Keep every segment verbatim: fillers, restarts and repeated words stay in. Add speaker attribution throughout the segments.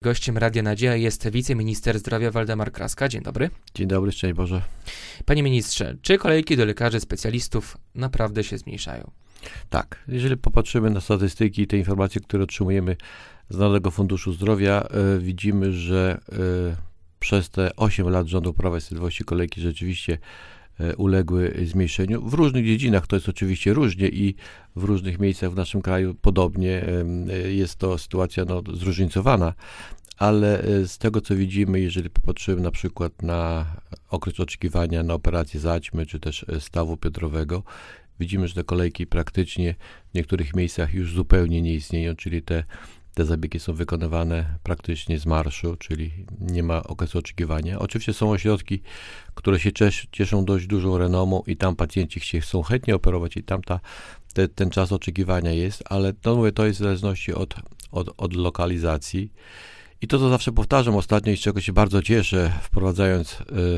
Speaker 1: Gościem Radia Nadzieja jest wiceminister zdrowia Waldemar Kraska. Dzień dobry.
Speaker 2: Dzień dobry, szczęść Boże.
Speaker 1: Panie ministrze, czy kolejki do lekarzy specjalistów naprawdę się zmniejszają?
Speaker 2: Tak, jeżeli popatrzymy na statystyki i te informacje, które otrzymujemy z Narodowego Funduszu Zdrowia, y, widzimy, że y, przez te osiem lat rządu Prawa i Sprawiedliwości kolejki rzeczywiście y, uległy zmniejszeniu. W różnych dziedzinach to jest oczywiście różnie i w różnych miejscach w naszym kraju podobnie y, jest to sytuacja no, zróżnicowana. Ale z tego, co widzimy, jeżeli popatrzymy na przykład na okres oczekiwania na operację zaćmy, czy też stawu biodrowego, widzimy, że te kolejki praktycznie w niektórych miejscach już zupełnie nie istnieją, czyli te, te zabiegi są wykonywane praktycznie z marszu, czyli nie ma okresu oczekiwania. Oczywiście są ośrodki, które się cieszą dość dużą renomą i tam pacjenci się chcą chętnie operować i tam ta, te, ten czas oczekiwania jest, ale to, mówię, to jest w zależności od, od, od lokalizacji. I to, co zawsze powtarzam ostatnio i z czego się bardzo cieszę, wprowadzając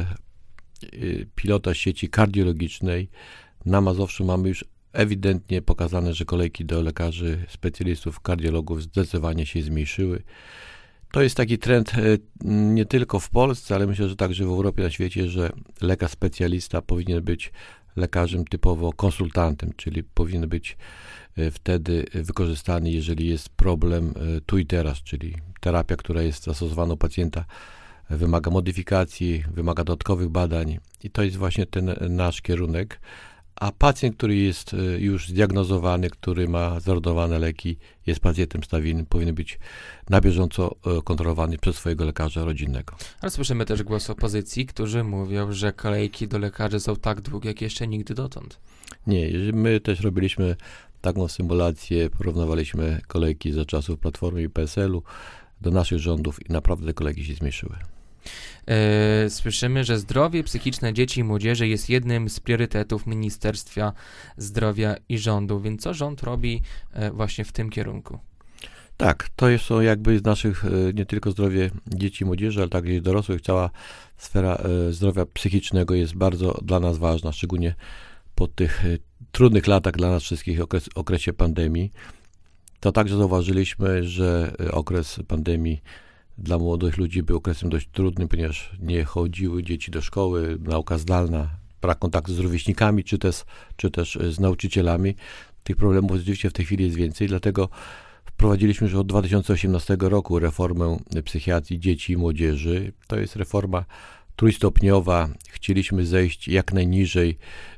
Speaker 2: y, y, pilota sieci kardiologicznej, na Mazowszu mamy już ewidentnie pokazane, że kolejki do lekarzy, specjalistów, kardiologów zdecydowanie się zmniejszyły. To jest taki trend y, nie tylko w Polsce, ale myślę, że także w Europie, na świecie, że lekarz specjalista powinien być lekarzem typowo konsultantem, czyli powinien być y, wtedy wykorzystany, jeżeli jest problem y, tu i teraz, czyli terapia, która jest zastosowana u pacjenta, wymaga modyfikacji, wymaga dodatkowych badań i to jest właśnie ten nasz kierunek. A pacjent, który jest już zdiagnozowany, który ma zaordynowane leki, jest pacjentem stabilnym, powinien być na bieżąco kontrolowany przez swojego lekarza rodzinnego.
Speaker 1: Ale słyszymy też głos opozycji, którzy mówią, że kolejki do lekarzy są tak długie, jak jeszcze nigdy dotąd.
Speaker 2: Nie, my też robiliśmy taką symulację, porównywaliśmy kolejki za czasów Platformy i P S L u do naszych rządów i naprawdę te kolejki się zmniejszyły.
Speaker 1: Yy, słyszymy, że zdrowie psychiczne dzieci i młodzieży jest jednym z priorytetów Ministerstwa Zdrowia i rządu, więc co rząd robi yy, właśnie w tym kierunku?
Speaker 2: Tak, to jest są jakby z naszych, nie tylko zdrowie dzieci i młodzieży, ale także i dorosłych, cała sfera zdrowia psychicznego jest bardzo dla nas ważna, szczególnie po tych trudnych latach dla nas wszystkich, okres, okresie pandemii. To także zauważyliśmy, że okres pandemii dla młodych ludzi był okresem dość trudnym, ponieważ nie chodziły dzieci do szkoły, nauka zdalna, brak kontaktu z rówieśnikami, czy też, czy też z nauczycielami. Tych problemów rzeczywiście w tej chwili jest więcej, dlatego wprowadziliśmy już od dwa tysiące osiemnastego roku reformę psychiatrii dzieci i młodzieży. To jest reforma trójstopniowa. Chcieliśmy zejść jak najniżej,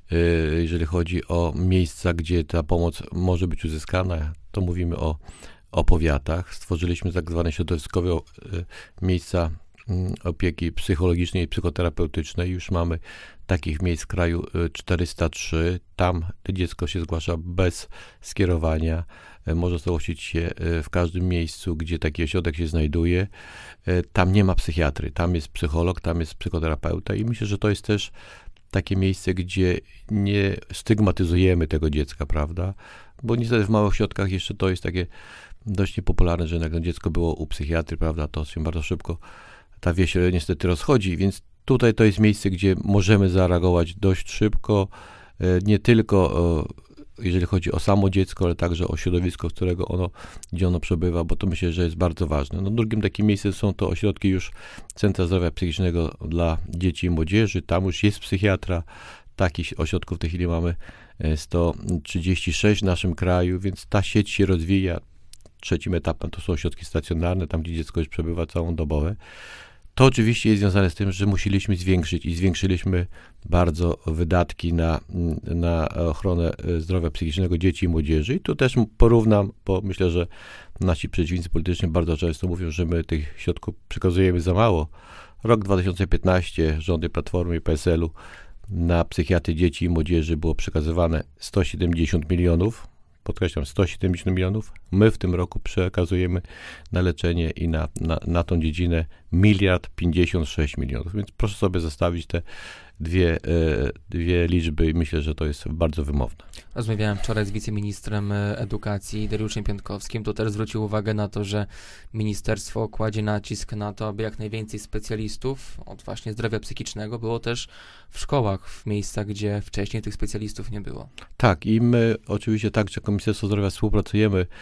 Speaker 2: jeżeli chodzi o miejsca, gdzie ta pomoc może być uzyskana. To mówimy o o powiatach. Stworzyliśmy tak zwane środowiskowe miejsca opieki psychologicznej i psychoterapeutycznej. Już mamy takich miejsc w kraju czterysta trzy. Tam dziecko się zgłasza bez skierowania. Może zgłosić się w każdym miejscu, gdzie taki ośrodek się znajduje. Tam nie ma psychiatry. Tam jest psycholog, tam jest psychoterapeuta i myślę, że to jest też takie miejsce, gdzie nie stygmatyzujemy tego dziecka, prawda? Bo niestety w małych ośrodkach jeszcze to jest takie dość niepopularne, że jak dziecko było u psychiatry, prawda, to się bardzo szybko ta wieś niestety rozchodzi, więc tutaj to jest miejsce, gdzie możemy zareagować dość szybko, nie tylko jeżeli chodzi o samo dziecko, ale także o środowisko, którego ono, gdzie ono przebywa, bo to myślę, że jest bardzo ważne. No, drugim takim miejscem są to ośrodki już Centra Zdrowia Psychicznego dla dzieci i młodzieży, tam już jest psychiatra, takich ośrodków w tej chwili mamy sto trzydzieści sześć w naszym kraju, więc ta sieć się rozwija. Trzecim etapem to są ośrodki stacjonarne, tam gdzie dziecko już przebywa całodobowe. To oczywiście jest związane z tym, że musieliśmy zwiększyć i zwiększyliśmy bardzo wydatki na, na ochronę zdrowia psychicznego dzieci i młodzieży. I tu też porównam, bo myślę, że nasi przeciwnicy polityczni bardzo często mówią, że my tych środków przekazujemy za mało. Rok dwa tysiące piętnasty, rządy Platformy i P S L u, na psychiatrię dzieci i młodzieży było przekazywane sto siedemdziesiąt milionów. Podkreślam, sto siedemdziesiąt milionów. My w tym roku przekazujemy na leczenie i na, na, na tą dziedzinę miliard pięćdziesiąt sześć milionów. Więc proszę sobie zestawić te dwie, e, dwie liczby i myślę, że to jest bardzo wymowne.
Speaker 1: Rozmawiałem wczoraj z wiceministrem edukacji Dariuszem Piątkowskim. To też zwrócił uwagę na to, że ministerstwo kładzie nacisk na to, aby jak najwięcej specjalistów od właśnie zdrowia psychicznego było też w szkołach, w miejscach, gdzie wcześniej tych specjalistów nie było.
Speaker 2: Tak i my oczywiście także jako Ministerstwo Zdrowia współpracujemy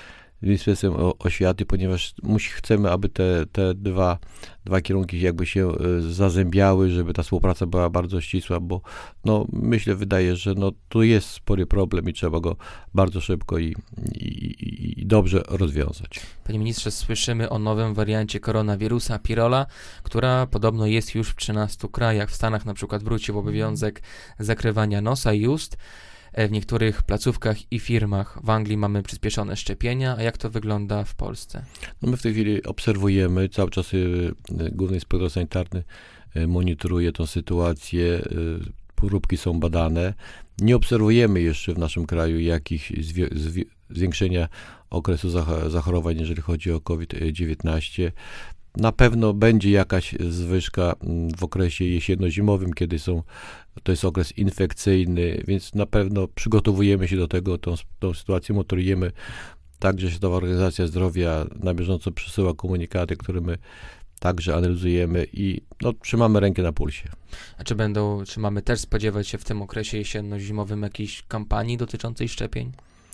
Speaker 2: Ministerstwem Oświaty, ponieważ musi, chcemy, aby te, te dwa, dwa kierunki jakby się zazębiały, żeby ta współpraca była bardzo ścisła, bo no, myślę, wydaje, że no, tu jest spory problem i trzeba go bardzo szybko i, i, i dobrze rozwiązać.
Speaker 1: Panie ministrze, słyszymy o nowym wariancie koronawirusa, Pirola, która podobno jest już w trzynastu krajach. W Stanach na przykład wrócił obowiązek zakrywania nosa i ust. W niektórych placówkach i firmach w Anglii mamy przyspieszone szczepienia. A jak to wygląda w Polsce?
Speaker 2: No my w tej chwili obserwujemy, cały czas y, Główny Inspektor Sanitarny y, monitoruje tę sytuację, y, próbki są badane. Nie obserwujemy jeszcze w naszym kraju jakichś zwie, zwie, zwiększenia okresu zach- zachorowań, jeżeli chodzi o COVID dziewiętnaście. Na pewno będzie jakaś zwyżka w okresie jesienno-zimowym, kiedy są, to jest okres infekcyjny, więc na pewno przygotowujemy się do tego, tą, tą sytuację monitorujemy. Także Światowa Organizacja Zdrowia na bieżąco przesyła komunikaty, które my także analizujemy i no, trzymamy rękę na pulsie.
Speaker 1: A czy będą, czy mamy też spodziewać się w tym okresie jesienno-zimowym jakiejś kampanii dotyczącej szczepień?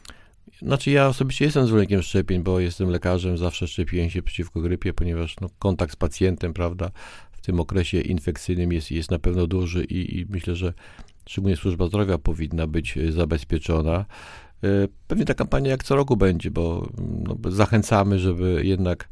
Speaker 2: Znaczy ja osobiście jestem zwolennikiem szczepień, bo jestem lekarzem, zawsze szczepiłem się przeciwko grypie, ponieważ no, kontakt z pacjentem, prawda, w tym okresie infekcyjnym jest, jest na pewno duży i, i myślę, że szczególnie służba zdrowia powinna być zabezpieczona. Pewnie ta kampania jak co roku będzie, bo no, zachęcamy, żeby jednak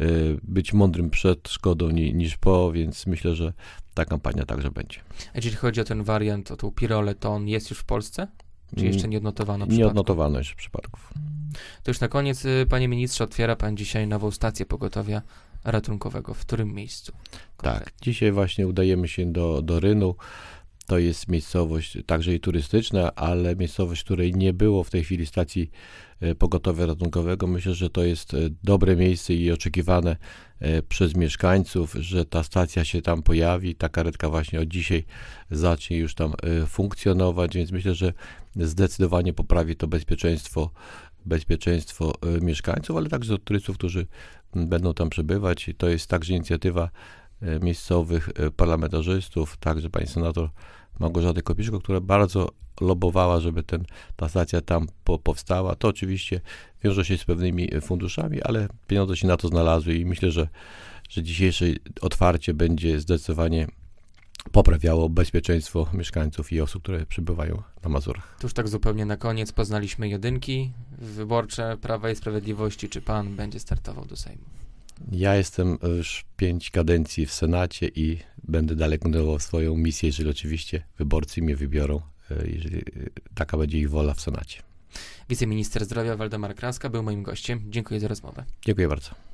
Speaker 2: być mądrym przed szkodą niż po, więc myślę, że ta kampania także będzie.
Speaker 1: A jeżeli chodzi o ten wariant, o tą Pirolę, to on jest już w Polsce? Czy jeszcze nie odnotowano przypadków?
Speaker 2: Nie odnotowano jeszcze przypadków.
Speaker 1: To już na koniec, panie ministrze, otwiera pan dzisiaj nową stację pogotowia ratunkowego. W którym miejscu? Konkretnie?
Speaker 2: Tak, dzisiaj właśnie udajemy się do, do Rynu. To jest miejscowość także i turystyczna, ale miejscowość, której nie było w tej chwili stacji pogotowia ratunkowego. Myślę, że to jest dobre miejsce i oczekiwane przez mieszkańców, że ta stacja się tam pojawi. Ta karetka właśnie od dzisiaj zacznie już tam funkcjonować, więc myślę, że zdecydowanie poprawi to bezpieczeństwo, bezpieczeństwo mieszkańców, ale także turystów, którzy będą tam przebywać. To jest także inicjatywa miejscowych parlamentarzystów, także pani senator Małgorzaty Kopciuszko, która bardzo lobowała, żeby ten, ta stacja tam po, powstała. To oczywiście wiąże się z pewnymi funduszami, ale pieniądze się na to znalazły i myślę, że, że dzisiejsze otwarcie będzie zdecydowanie poprawiało bezpieczeństwo mieszkańców i osób, które przybywają na Mazurach.
Speaker 1: To już tak zupełnie na koniec poznaliśmy jedynki wyborcze Prawa i Sprawiedliwości. Czy pan będzie startował do Sejmu?
Speaker 2: Ja jestem już pięć kadencji w Senacie i będę dalej kontynuował swoją misję, jeżeli oczywiście wyborcy mnie wybiorą, jeżeli taka będzie ich wola w Senacie.
Speaker 1: Wiceminister zdrowia Waldemar Kraska był moim gościem. Dziękuję za rozmowę.
Speaker 2: Dziękuję bardzo.